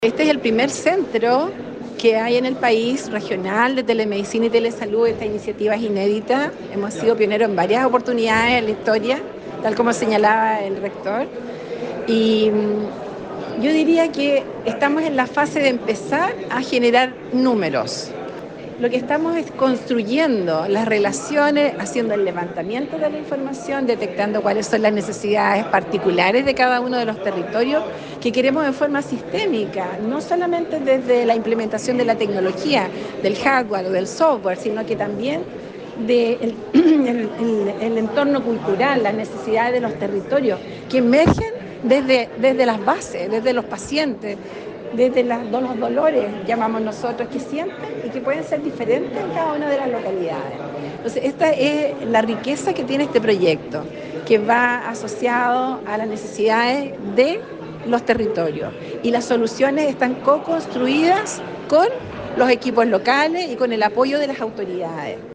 Este es el primer centro que hay en el país regional de telemedicina y telesalud. Esta iniciativa es inédita. Hemos sido pioneros en varias oportunidades en la historia, tal como señalaba el rector. Y yo diría que estamos en la fase de empezar a generar números. Lo que estamos es construyendo las relaciones, haciendo el levantamiento de la información, detectando cuáles son las necesidades particulares de cada uno de los territorios que queremos en forma sistémica, no solamente desde la implementación de la tecnología, del hardware o del software, sino que también del el entorno cultural, las necesidades de los territorios, que emergen desde las bases, desde los pacientes, desde los dolores, llamamos nosotros, que sienten y que pueden ser diferentes en cada una de las localidades. Entonces, esta es la riqueza que tiene este proyecto, que va asociado a las necesidades de los territorios. Y las soluciones están co-construidas con los equipos locales y con el apoyo de las autoridades.